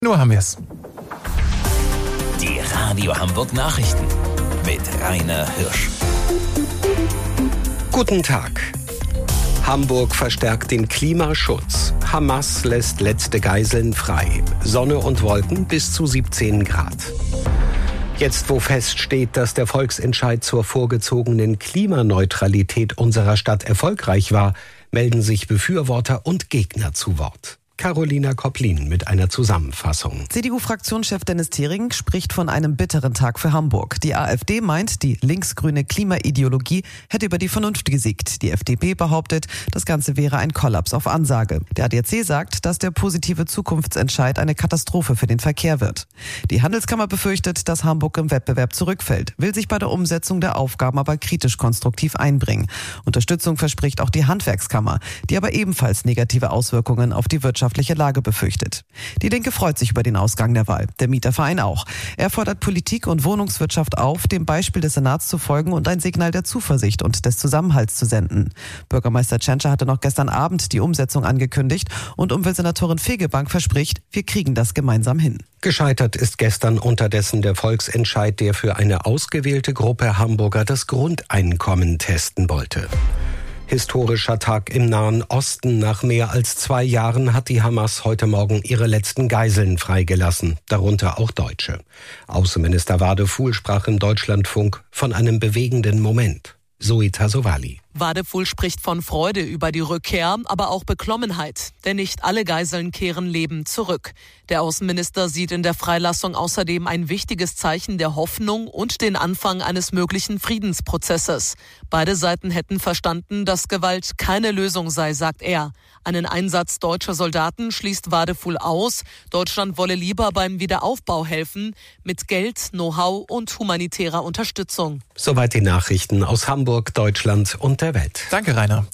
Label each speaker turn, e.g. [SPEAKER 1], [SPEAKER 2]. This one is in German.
[SPEAKER 1] Nur haben wir es.
[SPEAKER 2] Die Radio Hamburg Nachrichten mit Rainer Hirsch.
[SPEAKER 3] Guten Tag. Hamburg verstärkt den Klimaschutz. Hamas lässt letzte Geiseln frei. Sonne und Wolken bis zu 17 Grad. Jetzt, wo feststeht, dass der Volksentscheid zur vorgezogenen Klimaneutralität unserer Stadt erfolgreich war, melden sich Befürworter und Gegner zu Wort. Carolina Kopplin mit einer Zusammenfassung.
[SPEAKER 4] CDU-Fraktionschef Dennis Thering spricht von einem bitteren Tag für Hamburg. Die AfD meint, die linksgrüne Klimaideologie hätte über die Vernunft gesiegt. Die FDP behauptet, das Ganze wäre ein Kollaps auf Ansage. Der ADAC sagt, dass der positive Zukunftsentscheid eine Katastrophe für den Verkehr wird. Die Handelskammer befürchtet, dass Hamburg im Wettbewerb zurückfällt, will sich bei der Umsetzung der Aufgaben aber kritisch konstruktiv einbringen. Unterstützung verspricht auch die Handwerkskammer, die aber ebenfalls negative Auswirkungen auf die wirtschaftliche Lage befürchtet. Die Linke freut sich über den Ausgang der Wahl, der Mieterverein auch. Er fordert Politik und Wohnungswirtschaft auf, dem Beispiel des Senats zu folgen und ein Signal der Zuversicht und des Zusammenhalts zu senden. Bürgermeister Tschentscher hatte noch gestern Abend die Umsetzung angekündigt und Umweltsenatorin Fegebank verspricht, wir kriegen das gemeinsam hin.
[SPEAKER 3] Gescheitert ist gestern unterdessen der Volksentscheid, der für eine ausgewählte Gruppe Hamburger das Grundeinkommen testen wollte. Historischer Tag im Nahen Osten. Nach mehr als 2 Jahren hat die Hamas heute Morgen ihre letzten Geiseln freigelassen, darunter auch Deutsche. Außenminister Wadefuhl sprach im Deutschlandfunk von einem bewegenden Moment. Zoe Tassovali.
[SPEAKER 5] Wadefuhl spricht von Freude über die Rückkehr, aber auch Beklommenheit. Denn nicht alle Geiseln kehren lebend zurück. Der Außenminister sieht in der Freilassung außerdem ein wichtiges Zeichen der Hoffnung und den Anfang eines möglichen Friedensprozesses. Beide Seiten hätten verstanden, dass Gewalt keine Lösung sei, sagt er. Einen Einsatz deutscher Soldaten schließt Wadefuhl aus. Deutschland wolle lieber beim Wiederaufbau helfen, mit Geld, Know-how und humanitärer Unterstützung.
[SPEAKER 3] Soweit die Nachrichten aus Hamburg, Deutschland und der Welt.
[SPEAKER 1] Danke, Rainer.